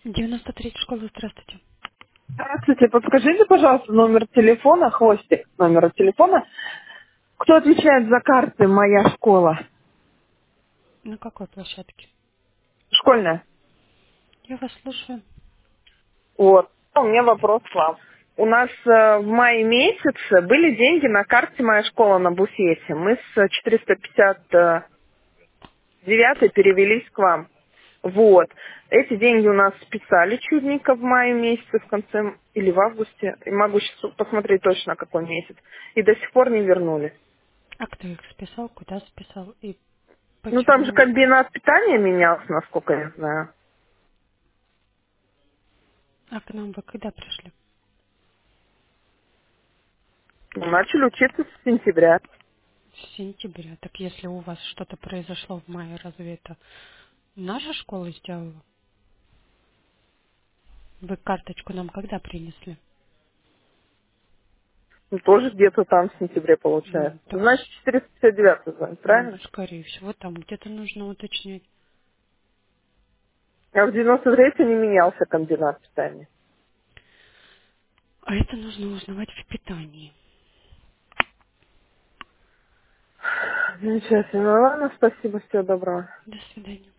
93 школа, здравствуйте. Здравствуйте, подскажите, пожалуйста, номер телефона, хвостик номера телефона. Кто отвечает за карты «Моя школа»? На какой площадке? Школьная. Я вас слушаю. Вот. У меня вопрос к вам. У нас в мае месяце были деньги на карте «Моя школа» на буфете. Мы с 459 перевелись к вам. Вот. Эти деньги у нас списали чудненько в мае месяце, в конце или в августе. И могу сейчас посмотреть точно, какой месяц. И до сих пор не вернули. А кто их списал, куда списал и Ну, там же почему? комбинат питания менялся, насколько я знаю. А к нам вы когда пришли? Ну, начали учиться с сентября. В сентябре. Так если у вас что-то произошло в мае, разве это наша школа сделала? Вы карточку нам когда принесли? Ну, тоже где-то там в сентябре получается. Так, Значит, 459 звонит, ну, правильно? скорее всего, там где-то нужно уточнять. А в 93 не менялся комбинат питания. А это нужно узнавать в питании. Замечательно. Ладно, спасибо, всего доброго. До свидания.